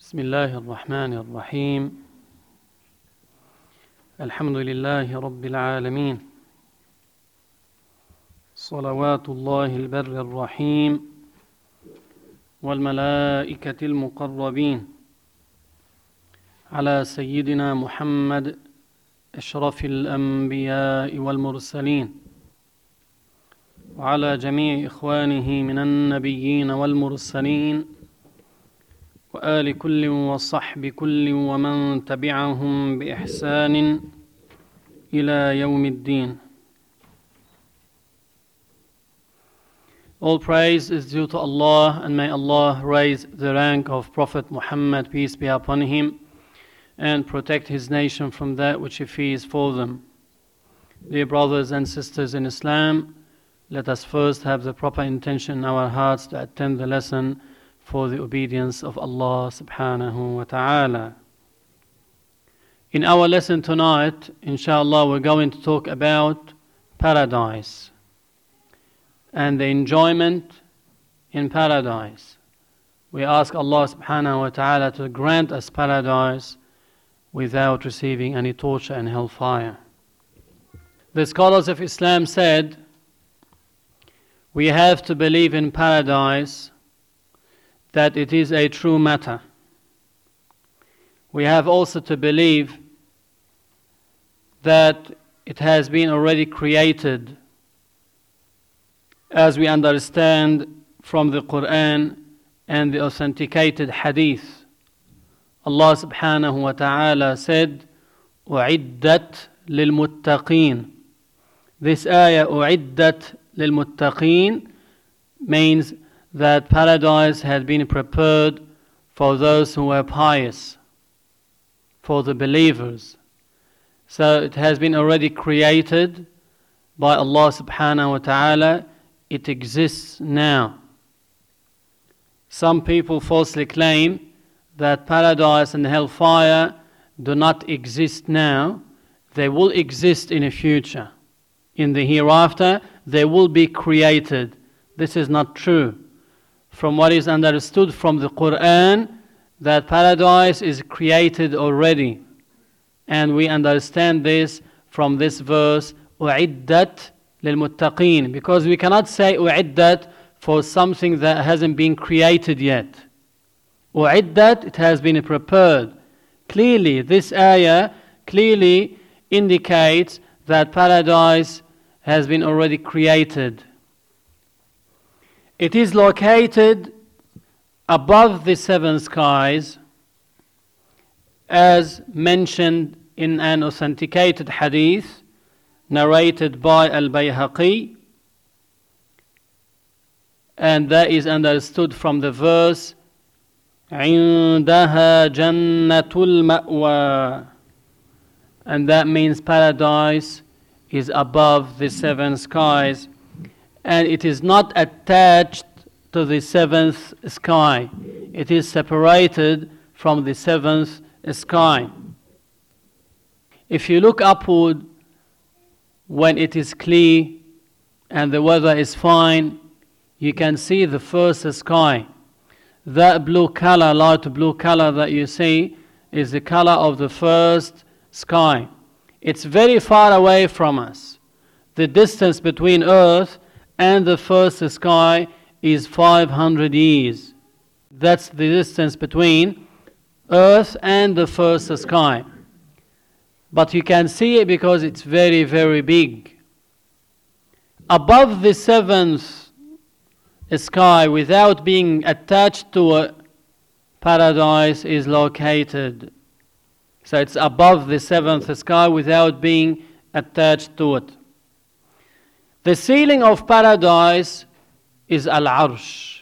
بسم الله الرحمن الرحيم الحمد لله رب العالمين صلوات الله البر الرحيم والملائكة المقربين على سيدنا محمد أشرف الأنبياء والمرسلين وعلى جميع إخوانه من النبيين والمرسلين وآل كل وصحب كل ومن تبعهم بإحسان إلى يوم الدين. All praise is due to Allah, and may Allah raise the rank of Prophet Muhammad, peace be upon him, and protect his nation from that which he fears for them. Dear brothers and sisters in Islam, let us first have the proper intention in our hearts to attend the lesson for the obedience of Allah subhanahu wa ta'ala. In our lesson tonight, inshallah, we're going to talk about paradise and the enjoyment in paradise. We ask Allah subhanahu wa ta'ala to grant us paradise without receiving any torture and hellfire. The scholars of Islam said, we have to believe in paradise, that it is a true matter. We have also to believe that it has been already created, as we understand from the Quran and the authenticated hadith. Allah subhanahu wa ta'ala said, أُعِدَّتْ لِلْمُتَّقِينَ. This ayah, أُعِدَّتْ لِلْمُتَّقِينَ, means that paradise had been prepared for those who were pious, for the believers. So it has been already created by Allah subhanahu wa ta'ala. It exists now. Some people falsely claim that paradise and hellfire do not exist now. They will exist in the future. In the hereafter, they will be created. This is not true. From what is understood from the Quran, that paradise is created already. And we understand this from this verse, أُعِدَّتْ لِلْمُتَّقِينَ, because we cannot say أُعِدَّتْ for something that hasn't been created yet. أُعِدَّتْ, it has been prepared. Clearly, this ayah clearly indicates that paradise has been already created. It is located above the seven skies, as mentioned in an authenticated hadith narrated by Al-Bayhaqi, and that is understood from the verse عِنْدَهَا جَنَّةُ الْمَأْوَى, and that means paradise is above the seven skies, and it is not attached to the seventh sky. It is separated from the seventh sky. If you look upward when it is clear and the weather is fine, you can see the first sky. That blue color, light blue color that you see, is the color of the first sky. It's very far away from us. The distance between Earth and the first sky is 500 years. That's the distance between Earth and the first sky. But you can see it because it's very, very big. Above the seventh sky, without being attached to it, paradise is located. So it's above the seventh sky without being attached to it. The ceiling of paradise is Al-Arsh.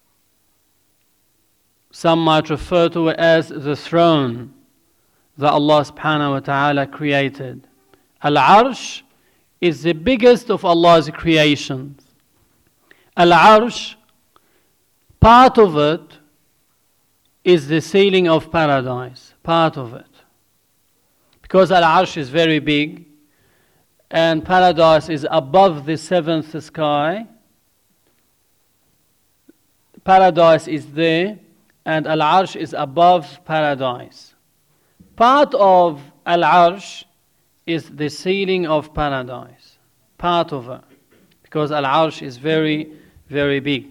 Some might refer to it as the throne that Allah subhanahu wa ta'ala created. Al-Arsh is the biggest of Allah's creations. Al-Arsh, part of it is the ceiling of paradise. Part of it. Because Al-Arsh is very big, and paradise is above the seventh sky. Paradise is there, and Al-Arsh is above paradise. Part of Al-Arsh is the ceiling of paradise. Part of it. Because Al-Arsh is very, very big.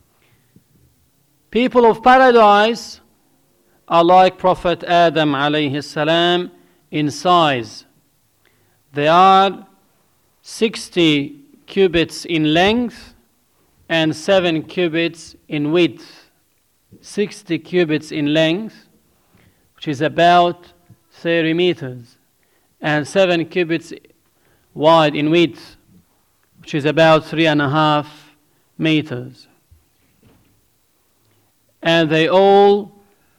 People of paradise are like Prophet Adam alayhi salam in size. They are 60 cubits in length and 7 cubits in width. 60 cubits in length, which is about 30 meters, and 7 cubits wide in width, which is about 3.5 meters. And they all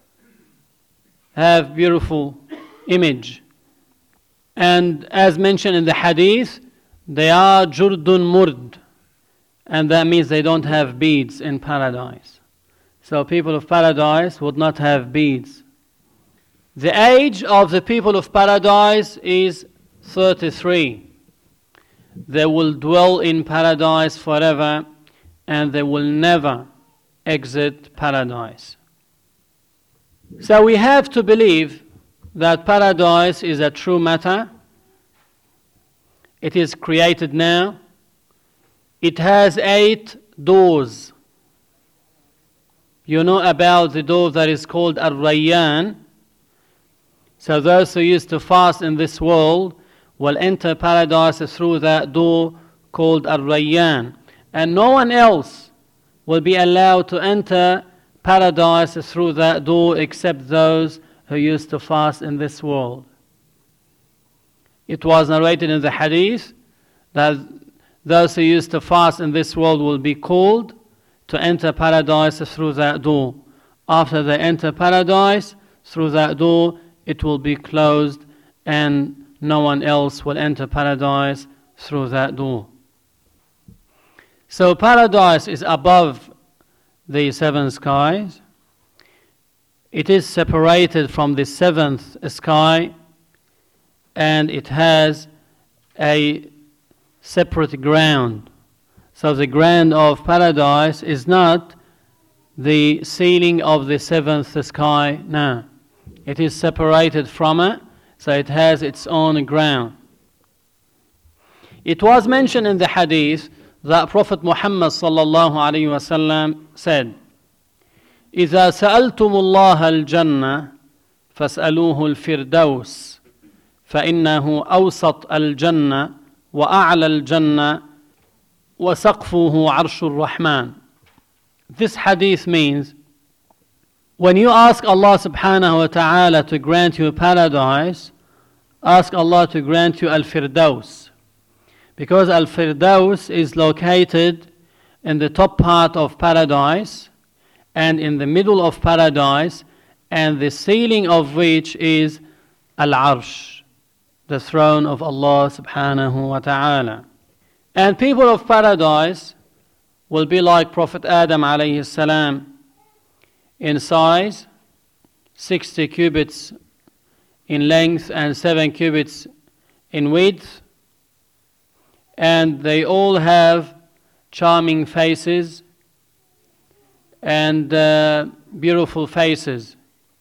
have beautiful image. And as mentioned in the hadith, they are jurdun murd, and that means they don't have beads in paradise. So people of paradise would not have beads. The age of the people of paradise is 33. They will dwell in paradise forever, and they will never exit paradise. So we have to believe that paradise is a true matter. It is created now. It has 8 doors. You know about the door that is called Ar-Rayyan. So those who used to fast in this world will enter paradise through that door called Ar-Rayyan. And no one else will be allowed to enter paradise through that door except those who used to fast in this world. It was narrated in the hadith that those who used to fast in this world will be called to enter paradise through that door. After they enter paradise through that door, it will be closed and no one else will enter paradise through that door. So paradise is above the 7 skies. It is separated from the 7th sky, and it has a separate ground. So the ground of paradise is not the ceiling of the 7th sky, no. It is separated from it, so it has its own ground. It was mentioned in the hadith that Prophet Muhammad sallallahu alayhi wa sallam said, إِذَا سَأَلْتُمُ اللَّهَ الْجَنَّةِ فَاسْأَلُوهُ الْفِرْدَوْسِ فَإِنَّهُ أَوْسَطْ الْجَنَّةِ وَأَعْلَى الْجَنَّةِ وَسَقْفُهُ عَرْشُ الرَّحْمَنِ. This hadith means, when you ask Allah subhanahu wa ta'ala to grant you paradise, ask Allah to grant you Al-Firdaus. Because Al-Firdaus is located in the top part of paradise and in the middle of paradise, and the ceiling of which is Al-Arsh, the throne of Allah subhanahu wa ta'ala. And people of paradise will be like Prophet Adam alayhi salam in size, 60 cubits in length and 7 cubits in width. And they all have charming faces and beautiful faces.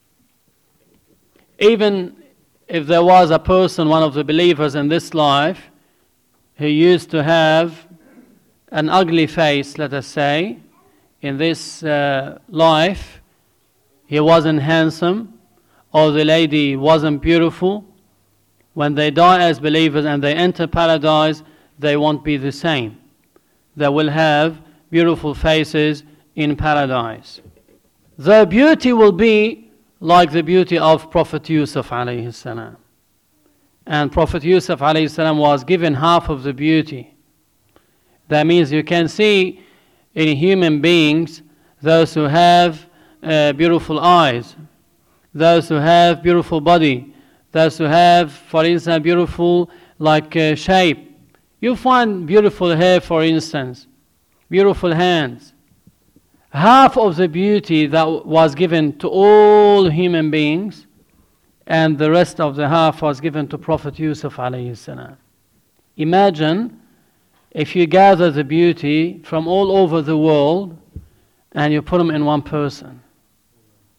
Even if there was a person, one of the believers in this life, who used to have an ugly face, let us say, in this life, he wasn't handsome, or the lady wasn't beautiful, when they die as believers and they enter paradise, they won't be the same. They will have beautiful faces in paradise. Their beauty will be like the beauty of Prophet Yusuf alayhi salam. And Prophet Yusuf alayhi salam was given half of the beauty. That means you can see in human beings those who have beautiful eyes, those who have beautiful body, those who have, for instance, beautiful shape. You find beautiful hair, for instance, beautiful hands. Half of the beauty that was given to all human beings, and the rest of the half was given to Prophet Yusuf alayhi salam. Imagine if you gather the beauty from all over the world and you put them in one person.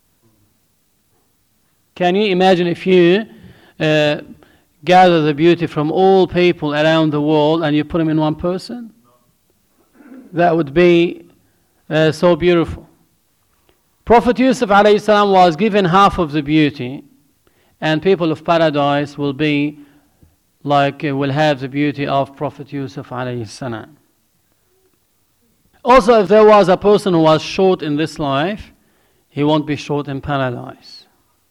Can you imagine if you gather the beauty from all people around the world and you put them in one person? That would be so beautiful. Prophet Yusuf alayhi salam was given half of the beauty, and people of paradise will be like, will have the beauty of Prophet Yusuf alayhi salam. Also, if there was a person who was short in this life, he won't be short in paradise.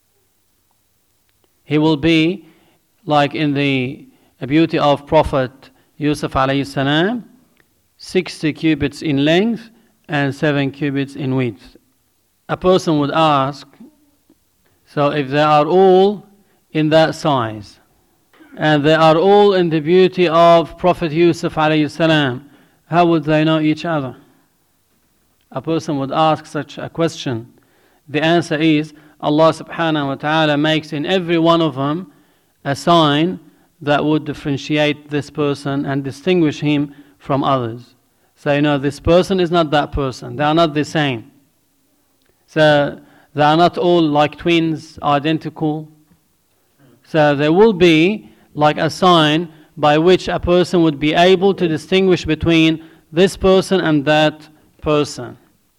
He will be like in the beauty of Prophet Yusuf alayhi salam, 60 cubits in length and 7 cubits in width. A person would ask, so if they are all in that size, and they are all in the beauty of Prophet Yusuf alayhi salam, how would they know each other? A person would ask such a question. The answer is, Allah subhanahu wa ta'ala makes in every one of them a sign that would differentiate this person and distinguish him from others. So you know, this person is not that person. They are not the same. So they are not all like twins, identical. So there will be like a sign by which a person would be able to distinguish between this person and that person.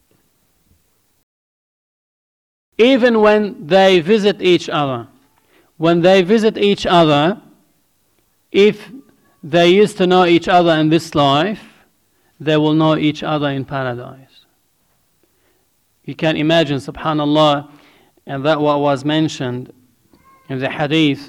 Even when they visit each other, if they used to know each other in this life, they will know each other in paradise. You can imagine, subhanallah, and that what was mentioned in the hadith.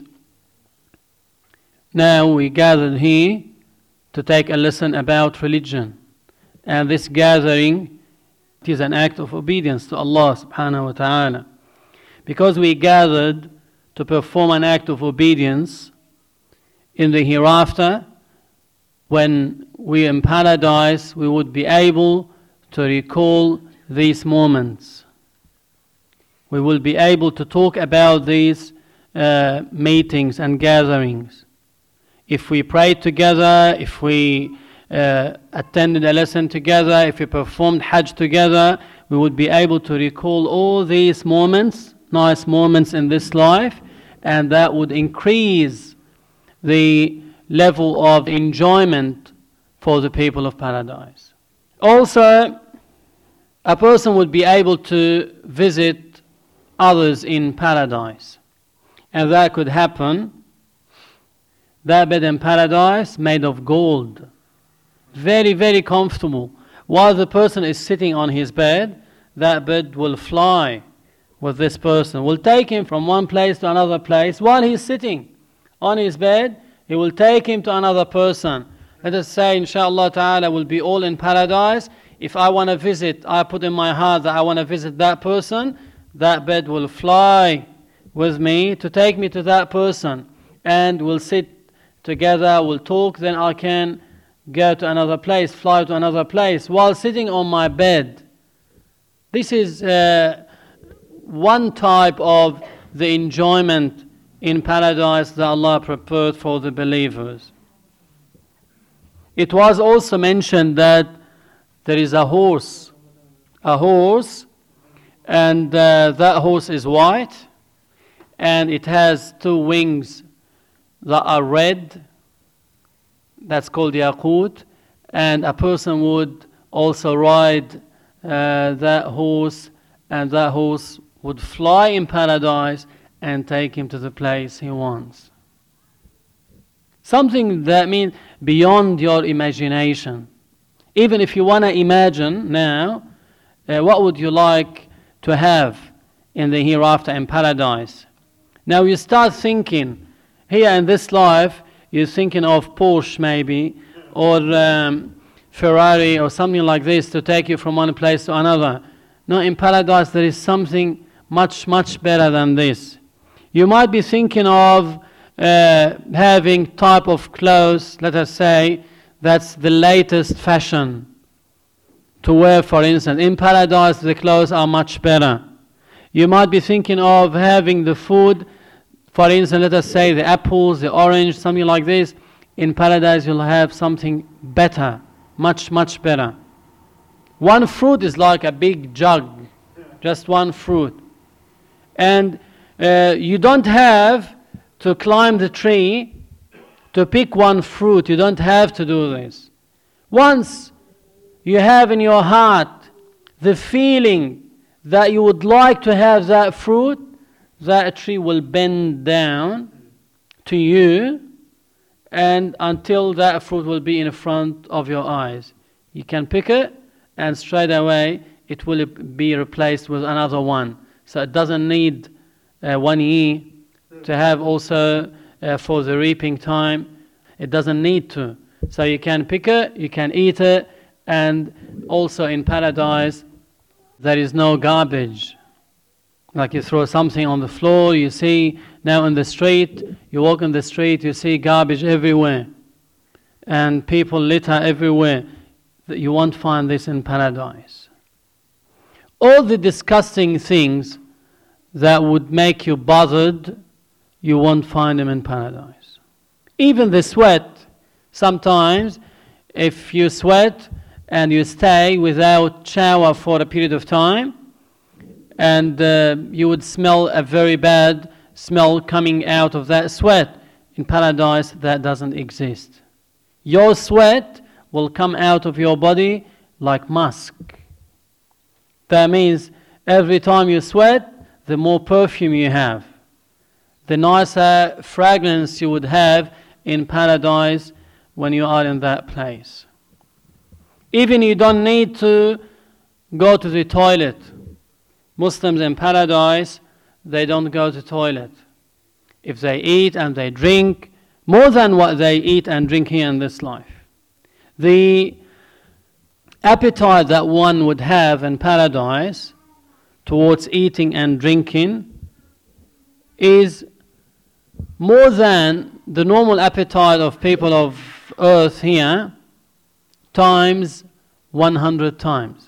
Now we gathered here to take a lesson about religion. And this gathering, it is an act of obedience to Allah subhanahu wa ta'ala. Because we gathered to perform an act of obedience, in the hereafter, when we are in paradise, we would be able to recall these moments. We will be able to talk about these meetings and gatherings. If we prayed together, if we attended a lesson together, if we performed Hajj together, we would be able to recall all these moments, nice moments in this life, and that would increase the level of enjoyment for the people of paradise. Also, a person would be able to visit others in paradise, and that could happen. That bed in paradise made of gold, very, very comfortable. While the person is sitting on his bed, that bed will fly with this person, will take him from one place to another place. While he's sitting on his bed, he will take him to another person. Let us say, inshallah ta'ala, we'll be all in paradise. If I want to visit, I put in my heart that I want to visit that person, that bed will fly with me to take me to that person, and we'll sit together, we'll talk, then I can go to another place, fly to another place while sitting on my bed. This is one type of the enjoyment in paradise that Allah prepared for the believers. It was also mentioned that there is a horse, and that horse is white, and it has 2 wings that are red. That's called yaqut, and a person would also ride that horse, and that horse would fly in paradise and take him to the place he wants. Something that means beyond your imagination. Even if you want to imagine now, what would you like to have in the hereafter in paradise? Now you start thinking, here in this life, you're thinking of Porsche maybe, or Ferrari or something like this to take you from one place to another. No, in paradise there is something much, much better than this. You might be thinking of having type of clothes, let us say, that's the latest fashion to wear, for instance. In paradise the clothes are much better. You might be thinking of having the food, for instance, let us say the apples, the orange, something like this. In paradise you'll have something better, much, much better. One fruit is like a big jug, just one fruit. And You don't have to climb the tree to pick one fruit. You don't have to do this. Once you have in your heart the feeling that you would like to have that fruit, that tree will bend down to you, and until that fruit will be in front of your eyes. You can pick it, and straight away it will be replaced with another one. So it doesn't need 1 year to have also for the reaping time. It doesn't need to. So you can pick it, you can eat it, and also in paradise there is no garbage. Like you throw something on the floor, you see now in the street, you walk in the street, you see garbage everywhere. And people litter everywhere. You won't find this in paradise. All the disgusting things that would make you bothered, you won't find them in paradise. Even the sweat, sometimes if you sweat and you stay without shower for a period of time, and you would smell a very bad smell coming out of that sweat. In paradise, that doesn't exist. Your sweat will come out of your body like musk. That means every time you sweat, the more perfume you have. The nicer fragrance you would have in paradise when you are in that place. Even you don't need to go to the toilet. Muslims in paradise, they don't go to toilet. If they eat and they drink more than what they eat and drink here in this life. The appetite that one would have in paradise towards eating and drinking is more than the normal appetite of people of earth here times 100 times.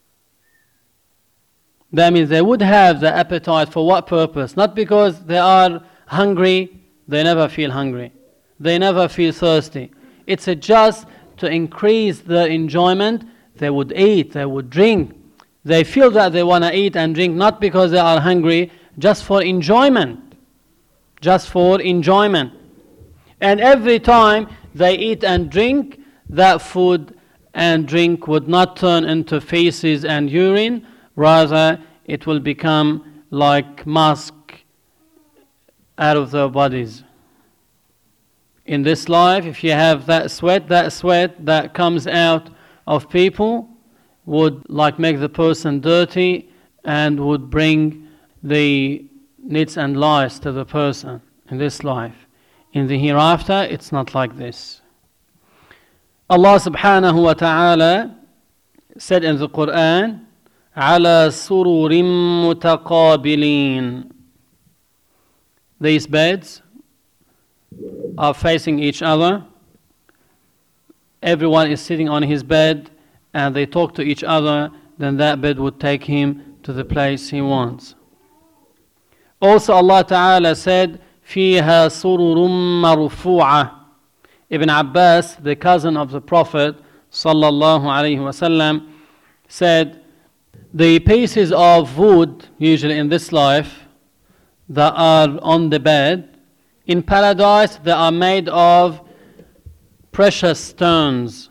That means they would have the appetite for what purpose? Not because they are hungry, they never feel hungry. They never feel thirsty. It's just to increase their enjoyment. They would eat, they would drink. They feel that they want to eat and drink not because they are hungry, just for enjoyment. Just for enjoyment. And every time they eat and drink, that food and drink would not turn into feces and urine. Rather, it will become like musk out of their bodies. In this life, if you have that sweat that comes out of people would like make the person dirty and would bring the nits and lice to the person in this life. In the hereafter, it's not like this. Allah subhanahu wa ta'ala said in the Quran, على سرر متقابلين. These beds are facing each other. Everyone is sitting on his bed and they talk to each other, then that bed would take him to the place he wants. Also Allah Ta'ala said, فيها سرر مرفوعة. Ibn Abbas, the cousin of the Prophet sallallahu alaihi wasallam, said, the pieces of wood, usually in this life, that are on the bed, in paradise they are made of precious stones.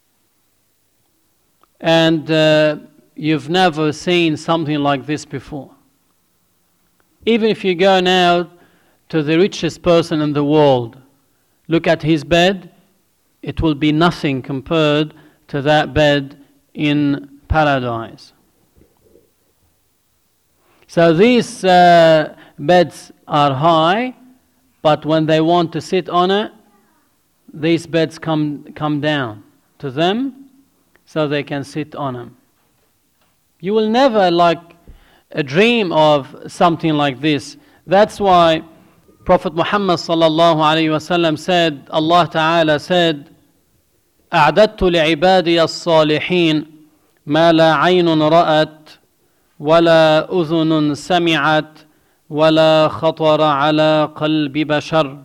And you've never seen something like this before. Even if you go now to the richest person in the world, look at his bed, it will be nothing compared to that bed in paradise. So these beds are high, but when they want to sit on it, these beds come down to them so they can sit on them. You will never dream of something like this. That's why Prophet Muhammad sallallahu alayhi wasallam said, Allah Ta'ala said, أعددت لعبادي الصالحين ما لا عين رأت ولا أذن سمعت ولا خطر على قلب بشر.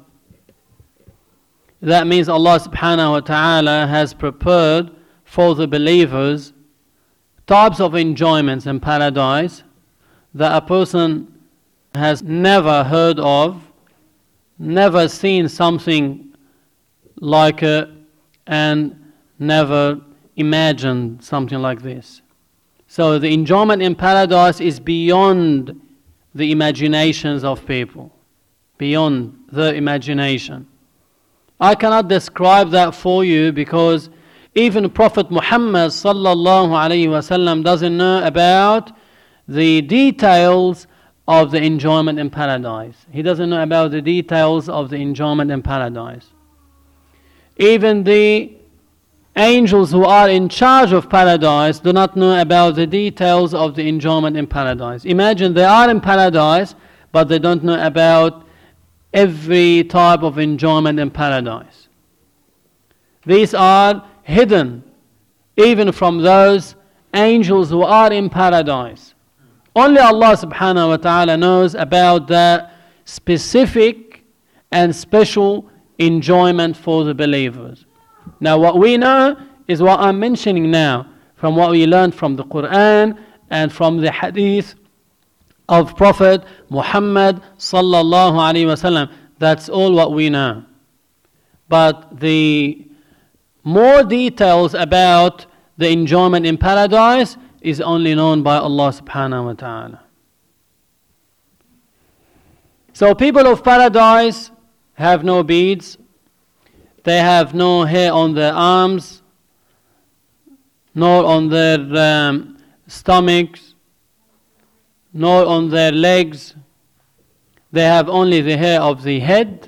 That means Allah subhanahu wa ta'ala has prepared for the believers types of enjoyments in paradise that a person has never heard of, never seen something like it, and never imagined something like this. So the enjoyment in paradise is beyond the imaginations of people, beyond the imagination. I cannot describe that for you because even Prophet Muhammad sallallahu alaihi wasallam doesn't know about the details of the enjoyment in paradise. He doesn't know about the details of the enjoyment in paradise. Even the angels who are in charge of paradise do not know about the details of the enjoyment in paradise. Imagine they are in paradise, but they don't know about every type of enjoyment in paradise. These are hidden even from those angels who are in paradise. Only Allah subhanahu wa ta'ala knows about the specific and special enjoyment for the believers. Now what we know is what I'm mentioning now, from what we learned from the Quran and from the hadith of Prophet Muhammad sallallahu alaihi wasallam. That's all what we know. But the more details about the enjoyment in paradise is only known by Allah subhanahu wa ta'ala. So people of paradise have no beads, they have no hair on their arms, nor on their stomachs, nor on their legs. They have only the hair of the head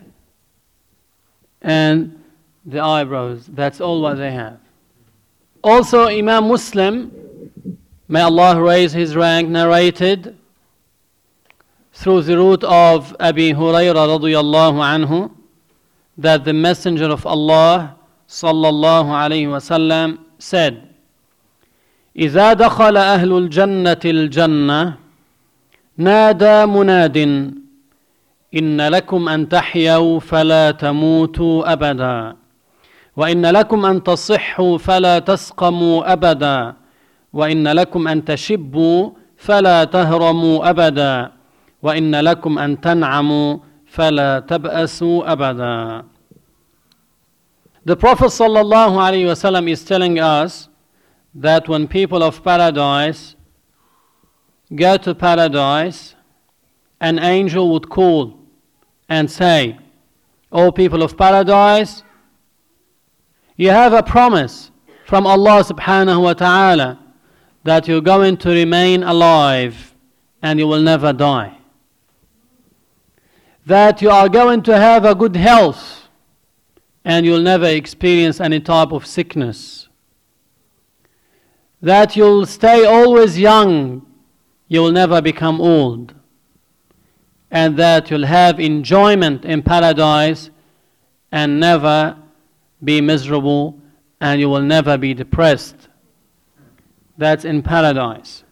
and the eyebrows. That's all what they have. Also, Imam Muslim, may Allah raise his rank, narrated through the route of Abi Hurairah radiyallahu anhu that the Messenger of Allah sallallahu alayhi wasallam said, إذا دخل أهل الجنة الجنة نادى مناد إن لكم أن تحيوا فلا تموتوا أبدا وإن لكم أن تصحوا فلا تسقموا أبدا وإن لكم أن تشبوا فلا تهرموا أبدا وإن لكم أن تنعموا فلا تبأسوا أبدا. The Prophet sallallahu alaihi wasallam is telling us that when people of paradise go to paradise, an angel would call and say, O people of paradise, you have a promise from Allah subhanahu wa ta'ala that you're going to remain alive and you will never die. That you are going to have a good health and you'll never experience any type of sickness. That you'll stay always young, you will never become old. And that you'll have enjoyment in paradise and never be miserable, and you will never be depressed. That's in paradise.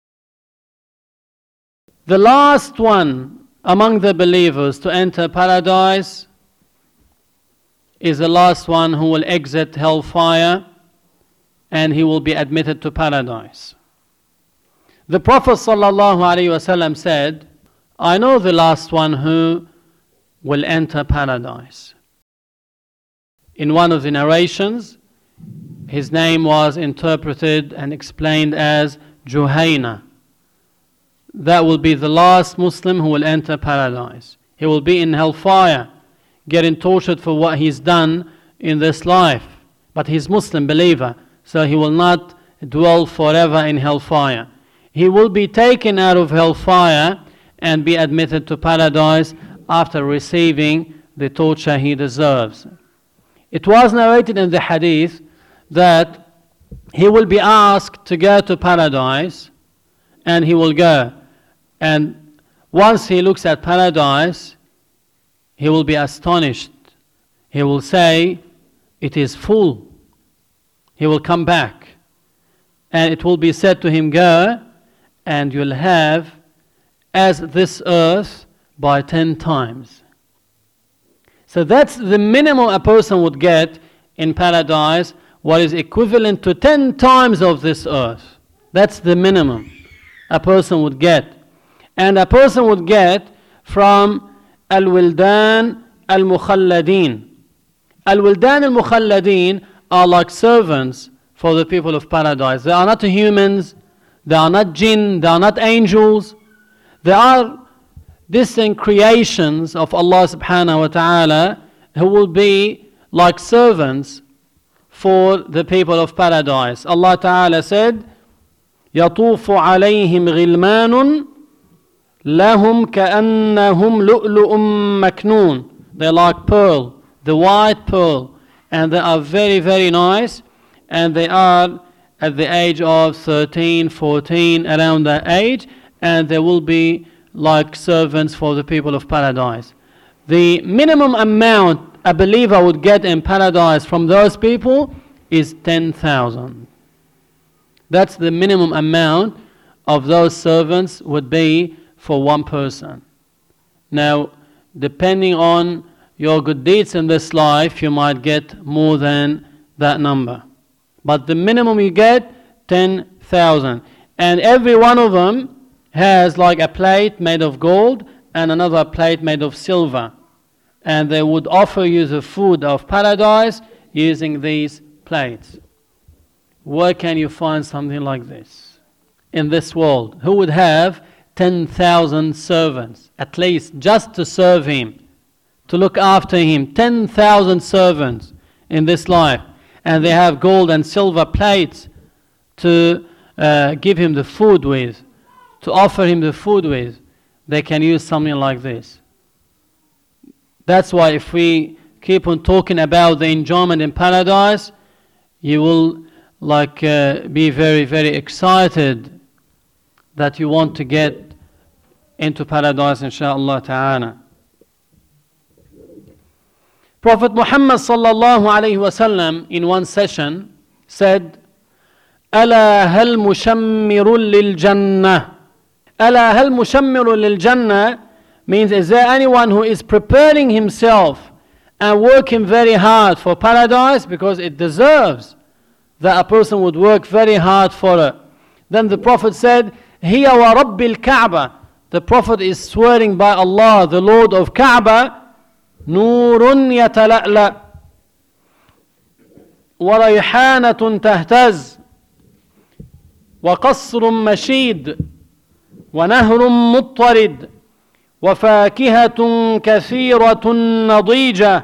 The last one among the believers to enter paradise is the last one who will exit hellfire, and he will be admitted to paradise. The Prophet ﷺ said, I know the last one who will enter paradise. In one of the narrations, his name was interpreted and explained as Juhayna. That will be the last Muslim who will enter paradise. He will be in hellfire, getting tortured for what he's done in this life. But he's Muslim believer, so he will not dwell forever in hellfire. He will be taken out of hellfire and be admitted to paradise after receiving the torture he deserves. It was narrated in the hadith that he will be asked to go to paradise, and he will go. And once he looks at paradise, he will be astonished. He will say, it is full. He will come back. And it will be said to him, go, and you'll have as this earth by 10 times. So that's the minimum a person would get in paradise, what is equivalent to 10 times of this earth. That's the minimum a person would get. And a person would get from al-wildan al-mukhalladin. Al-wildan al-mukhalladin are like servants for the people of paradise. They are not humans, they are not jinn, they are not angels. They are distinct creations of Allah subhanahu wa ta'ala who will be like servants for the people of paradise. Allah ta'ala said, يَطُوفُ عَلَيْهِمْ غِلْمَانٌ لَهُمْ كَأَنَّهُمْ لُؤْلُؤٌ مَكْنُونٌ. They're like pearl, the white pearl, and they are very, very nice, and they are at the age of 13, 14, around that age, and they will be like servants for the people of paradise. The minimum amount a believer would get in paradise from those people is 10,000. That's the minimum amount of those servants would be for one person. Now, depending on your good deeds in this life, you might get more than that number. But the minimum you get, 10,000. And every one of them has like a plate made of gold and another plate made of silver. And they would offer you the food of paradise using these plates. Where can you find something like this in this world? Who would have 10,000 servants, at least just to serve him, to look after him? 10,000 servants in this life. And they have gold and silver plates to give him the food with, to offer him the food with. They can use something like this. That's why if we keep on talking about the enjoyment in paradise, you will be very, very excited that you want to get into paradise, inshaAllah ta'ala. Prophet Muhammad sallallahu alayhi wasallam in one session said, ألا هل مشمر للجنة. ألا هل مشمر للجنة means, is there anyone who is preparing himself and working very hard for paradise, because it deserves that a person would work very hard for it. Then the Prophet said, هي ورب الكعبة. The Prophet is swearing by Allah, the Lord of Kaaba, نور يتلألأ وريحانة تهتز وقصر مشيد ونهر مضطرد وفاكهة كثيرة نضيجة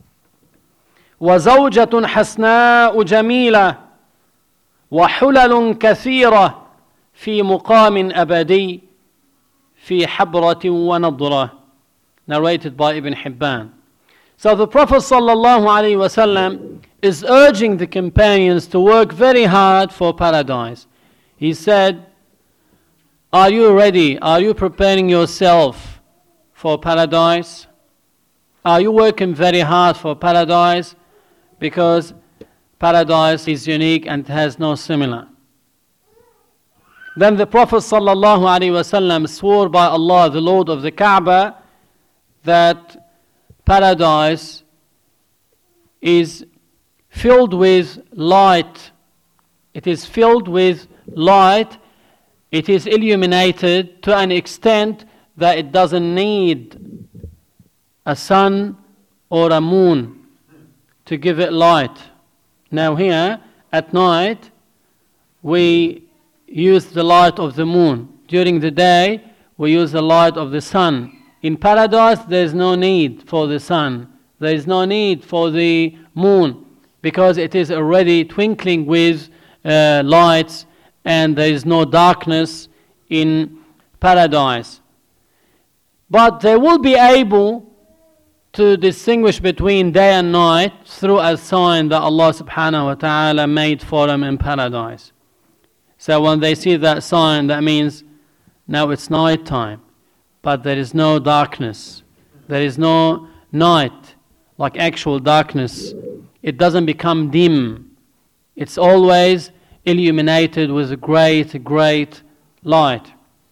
وزوجة حسناء جميلة وحلل كثيرة في مقام أبدي في حبرة ونضرة. Narrated by Ibn Hibban. So the Prophet sallallahu alaihi wasallam is urging the companions to work very hard for paradise. He said, are you ready? Are you preparing yourself for paradise? Are you working very hard for paradise? Because paradise is unique and has no similar. Then the Prophet sallallahu alaihi wasallam swore by Allah, the Lord of the Kaaba, that paradise is filled with light. It is filled with light. It is illuminated to an extent that it doesn't need a sun or a moon to give it light. Now here, at night, we use the light of the moon. During the day, we use the light of the sun. In paradise, there is no need for the sun. There is no need for the moon, because it is already twinkling with lights, and there is no darkness in paradise. But they will be able to distinguish between day and night through a sign that Allah subhanahu wa ta'ala made for them in paradise. So when they see that sign, that means now it's night time. But there is no darkness. There is no night, like actual darkness. It doesn't become dim. It's always illuminated with a great, great light.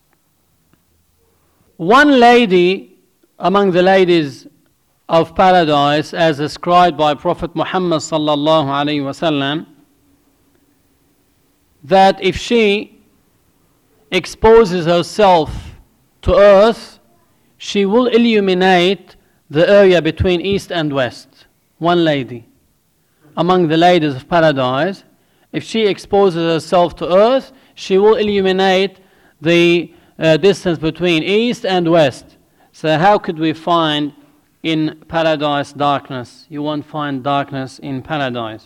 One lady among the ladies of paradise, as described by Prophet Muhammad sallallahu alaihi wasallam, that if she exposes herself to earth, she will illuminate the area between east and west. One lady. Among the ladies of paradise, if she exposes herself to earth, she will illuminate the distance between east and west. So how could we find in paradise darkness? You won't find darkness in paradise.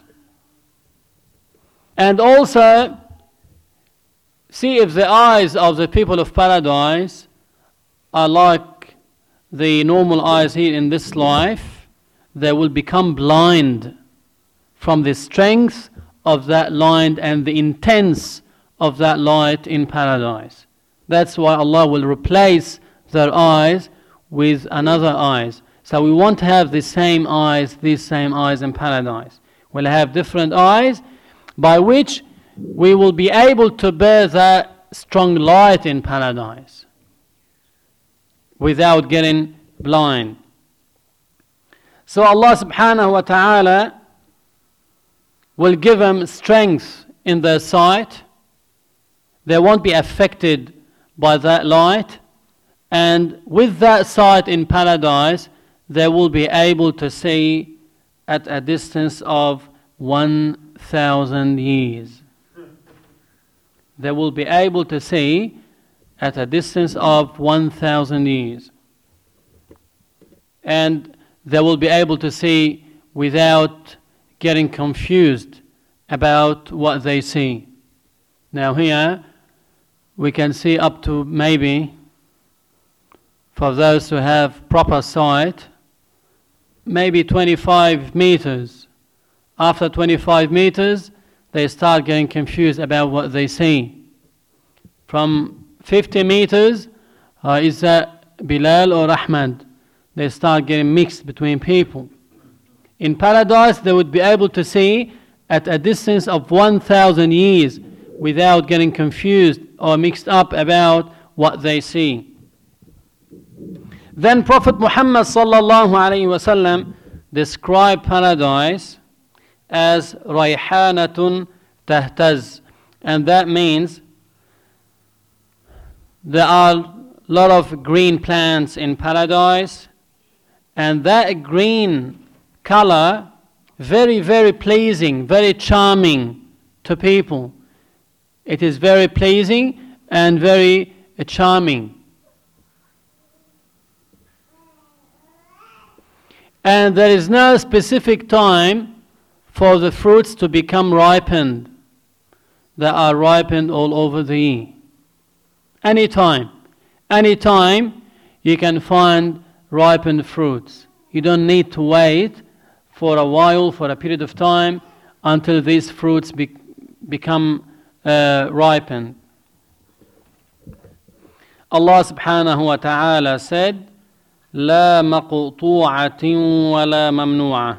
And also, see if the eyes of the people of paradise are like the normal eyes here in this life, they will become blind from the strength of that light and the intense of that light in paradise. That's why Allah will replace their eyes with another eyes. So we won't have the same eyes, these same eyes in paradise. We'll have different eyes by which we will be able to bear that strong light in paradise without getting blind. So Allah subhanahu wa ta'ala will give them strength in their sight. They won't be affected by that light. And with that sight in paradise, they will be able to see at a distance of 1,000 years. They will be able to see at a distance of 1,000 years. And they will be able to see without getting confused about what they see. Now here, we can see up to maybe, for those who have proper sight, maybe 25 meters. After 25 meters, they start getting confused about what they see. From 50 meters, is that Bilal or Ahmad? They start getting mixed between people. In paradise, they would be able to see at a distance of 1,000 years without getting confused or mixed up about what they see. Then Prophet Muhammad sallallahu alaihi wasallam described paradise as rayhanatun tahtaz, and that means there are a lot of green plants in paradise, and that green color very, very pleasing, very charming to people. It is very pleasing and very charming. And there is no specific time for the fruits to become ripened. They are ripened all over the year. Anytime you can find ripened fruits. You don't need to wait for a while, for a period of time, until these fruits become ripened. Allah subhanahu wa ta'ala said, لا مقطوعة ولا ممنوعة.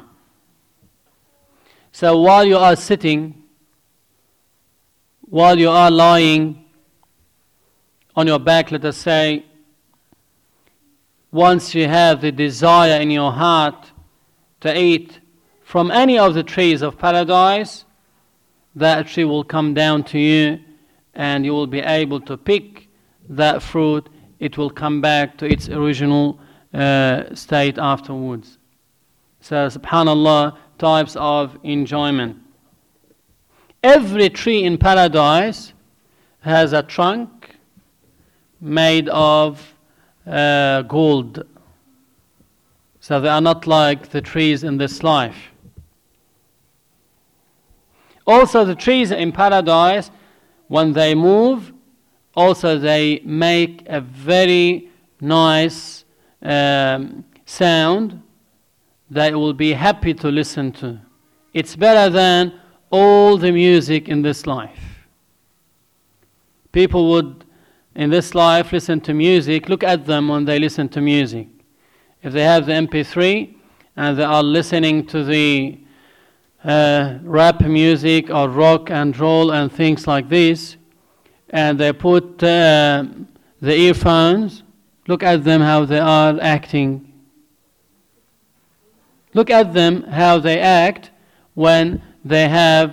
So while you are sitting, while you are lying on your back, let us say, once you have the desire in your heart to eat from any of the trees of paradise, that tree will come down to you and you will be able to pick that fruit. It will come back to its original state afterwards. So subhanallah, types of enjoyment. Every tree in paradise has a trunk made of gold. So they are not like the trees in this life. Also the trees in paradise, when they move, also they make a very nice sound that will be happy to listen to. It's better than all the music in this life. People would in this life listen to music. Look at them when they listen to music. If they have the MP3 and they are listening to the rap music or rock and roll and things like this, and they put the earphones, look at them how they are acting. Look at them how they act when they have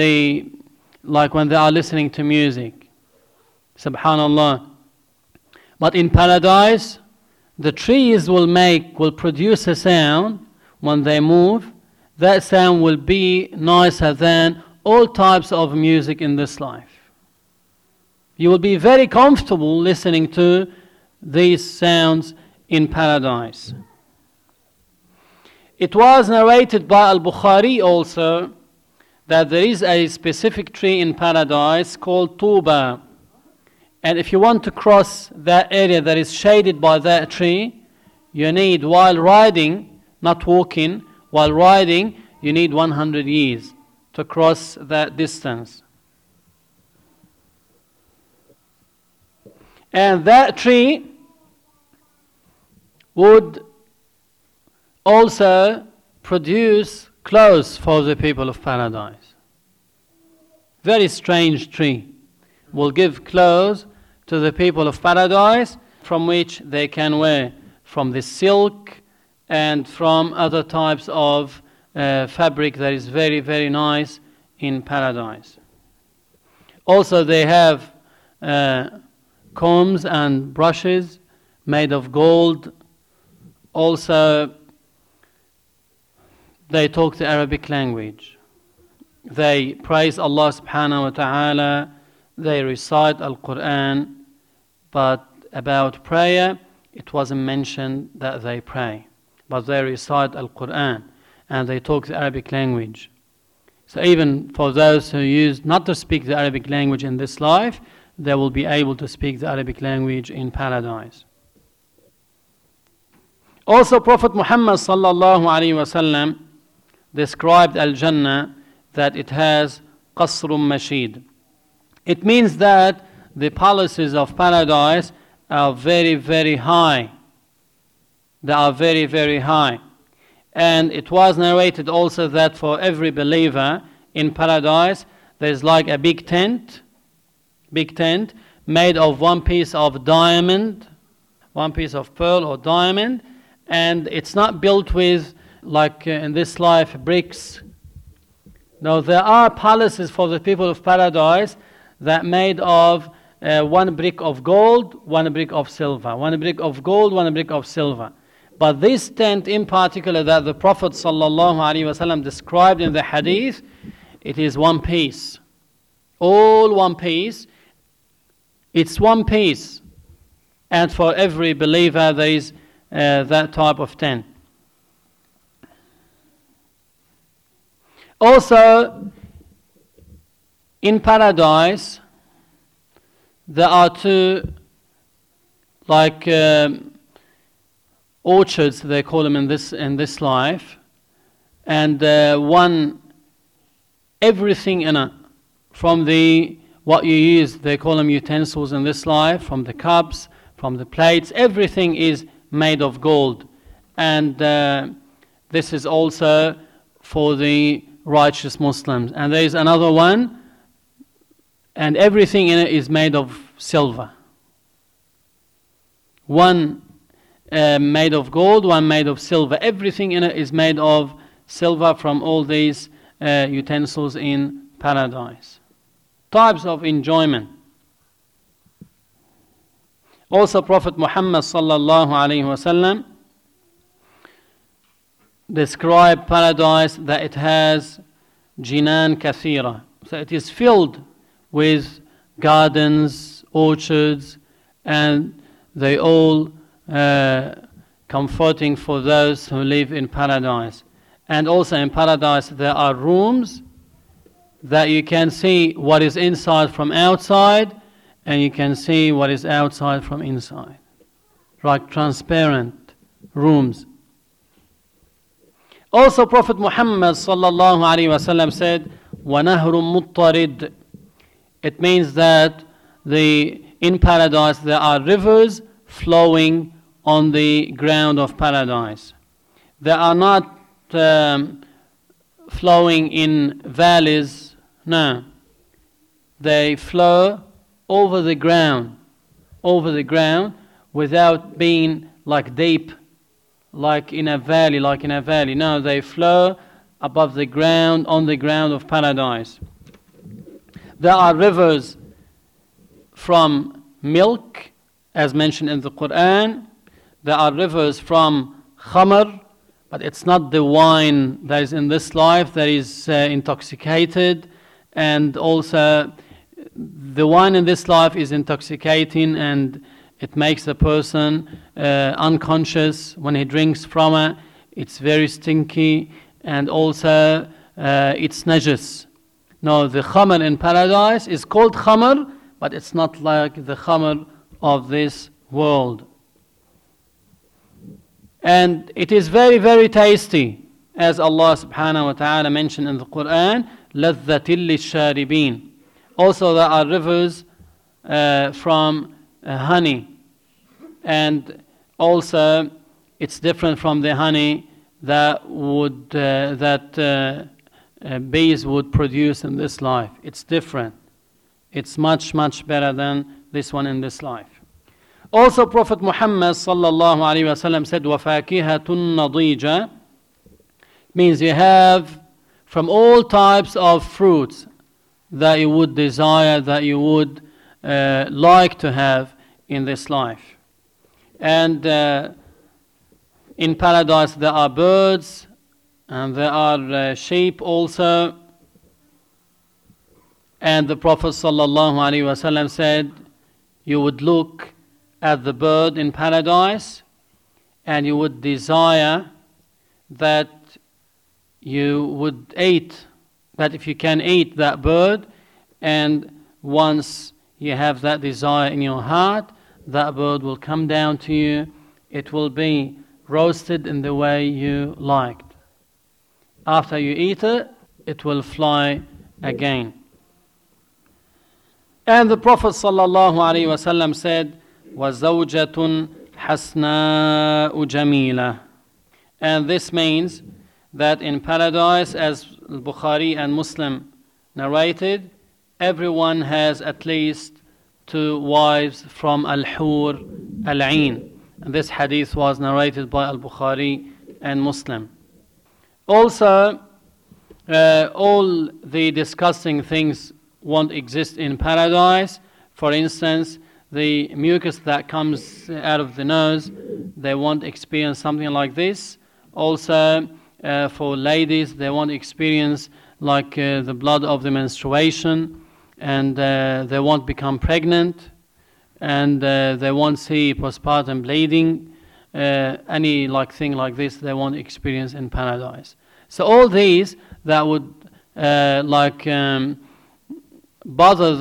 like when they are listening to music. Subhanallah. But in paradise, the trees will produce a sound when they move. That sound will be nicer than all types of music in this life. You will be very comfortable listening to these sounds in paradise. It was narrated by Al-Bukhari also that there is a specific tree in paradise called Tuba. And if you want to cross that area that is shaded by that tree, you need, while riding, not walking, while riding, you need 100 years to cross that distance. And that tree would also produce clothes for the people of paradise. Very strange tree. Will give clothes to the people of paradise from which they can wear from the silk and from other types of fabric that is very, very nice in paradise. Also they have combs and brushes made of gold. Also they talk the Arabic language. They praise Allah subhanahu wa ta'ala. They recite Al-Quran. But about prayer, it wasn't mentioned that they pray. But they recite Al-Quran and they talk the Arabic language. So even for those who used not to speak the Arabic language in this life, they will be able to speak the Arabic language in paradise. Also Prophet Muhammad sallallahu alaihi wasallam described Al-Jannah that it has Qasrun Mashid. It means that the palaces of paradise are very, very high. They are very, very high. And it was narrated also that for every believer in paradise, there's like a big tent made of one piece of diamond, one piece of pearl or diamond, and it's not built with, like in this life, bricks. No, there are palaces for the people of paradise that made of one brick of gold, one brick of silver, one brick of gold, one brick of silver. But this tent in particular that the Prophet ﷺ described in the hadith, it is one piece. All one piece. It's one piece. And for every believer there is that type of tent. Also, in paradise, there are two, like orchards, they call them in this life, and one, everything in it, from what you use, they call them utensils in this life, from the cups, from the plates, everything is made of gold, and this is also for the righteous Muslims. And there is another one, and everything in it is made of silver. One made of gold, one made of silver. Everything in it is made of silver from all these utensils in paradise. Types of enjoyment. Also Prophet Muhammad sallallahu alaihi wasallam described paradise that it has jinan kathira. So it is filled with gardens, orchards, and they all comforting for those who live in paradise. And also in paradise there are rooms that you can see what is inside from outside, and you can see what is outside from inside. Like transparent rooms. Also Prophet Muhammad sallallahu alaihi wasallam said, وَنَهْرٌ مُطَّرِدٌ. It means that in paradise there are rivers flowing on the ground of paradise. They are not flowing in valleys, no. They flow over the ground without being like deep, like in a valley. No, they flow above the ground, on the ground of paradise. There are rivers from milk as mentioned in the Quran. There are rivers from khamr, but it's not the wine that is in this life that is intoxicated, and also the wine in this life is intoxicating and it makes the person unconscious when he drinks from it. It's very stinky, and also it's najis. No, the khamr in paradise is called khamr, but it's not like the khamr of this world. And it is very, very tasty, as Allah subhanahu wa ta'ala mentioned in the Quran, لَذَّةٍ لِلشَّارِبِينَ. Also there are rivers from honey, and also it's different from the honey that bees would produce in this life. It's different. It's much, much better than this one in this life. Also, Prophet Muhammad sallallahu alaihi wasallam said, وَفَاكِهَةٌ نَضِيجَةٌ, means you have from all types of fruits that you would desire, that you would like to have in this life. And in paradise there are birds, and there are sheep also. And the Prophet sallallahu alaihi wasallam said, you would look at the bird in paradise and you would desire that you would eat, that if you can eat that bird, and once you have that desire in your heart, that bird will come down to you. It will be roasted in the way you liked. After you eat it, it will fly again. And the Prophet sallallahu alaihi wasallam said, وَزَوْجَةٌ حَسْنَاءُ جَمِيلَةٌ. And this means that in paradise, as Bukhari and Muslim narrated, everyone has at least 2 wives from Al-Hur Al-Ain. And this hadith was narrated by Al-Bukhari and Muslim. Also, all the disgusting things won't exist in paradise. For instance, the mucus that comes out of the nose, they won't experience something like this. Also, for ladies, they won't experience like the blood of the menstruation, and they won't become pregnant, and they won't see postpartum bleeding. Any like thing like this they won't experience in paradise. So all these that would bother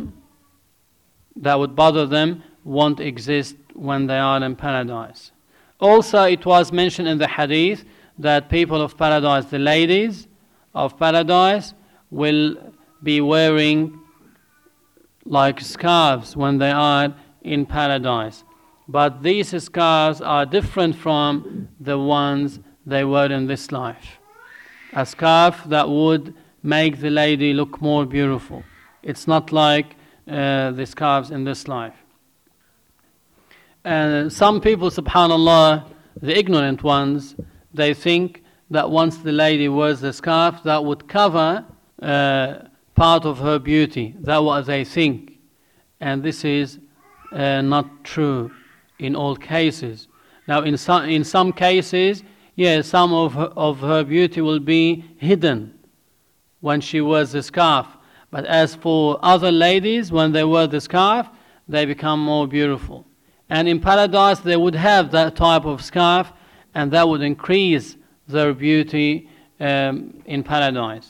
them won't exist when they are in paradise. Also, it was mentioned in the hadith that people of paradise, the ladies of paradise, will be wearing like scarves when they are in paradise. But these scarves are different from the ones they wear in this life. A scarf that would make the lady look more beautiful. It's not like the scarves in this life. And some people, subhanallah, the ignorant ones, they think that once the lady wears the scarf, that would cover part of her beauty. That's what they think. And this is not true in all cases. Now, in some cases, yes, some of her beauty will be hidden when she wears the scarf. But as for other ladies, when they wear the scarf, they become more beautiful. And in paradise, they would have that type of scarf, and that would increase their beauty in paradise.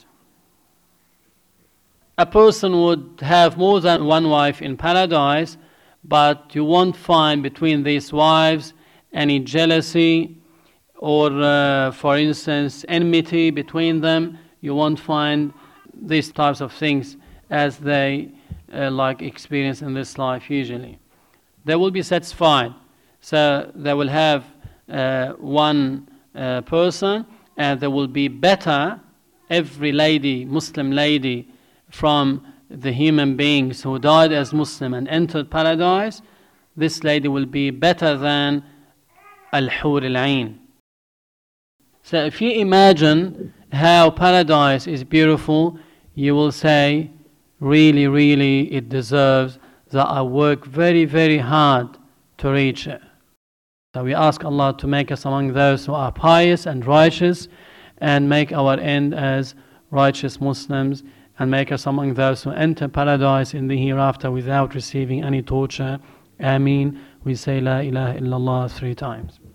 A person would have more than one wife in paradise, but you won't find between these wives any jealousy or, for instance, enmity between them. You won't find these types of things as they experience in this life usually. They will be satisfied. So they will have one person, and there will be better, every lady, Muslim lady, from the human beings who died as Muslim and entered paradise. This lady will be better than Al-Hur Al-Ain. So if you imagine how paradise is beautiful, you will say, really, really, it deserves that I work very, very hard to reach it. So we ask Allah to make us among those who are pious and righteous, and make our end as righteous Muslims, and make us among those who enter paradise in the hereafter without receiving any torture. Ameen. We say La ilaha illallah 3 times.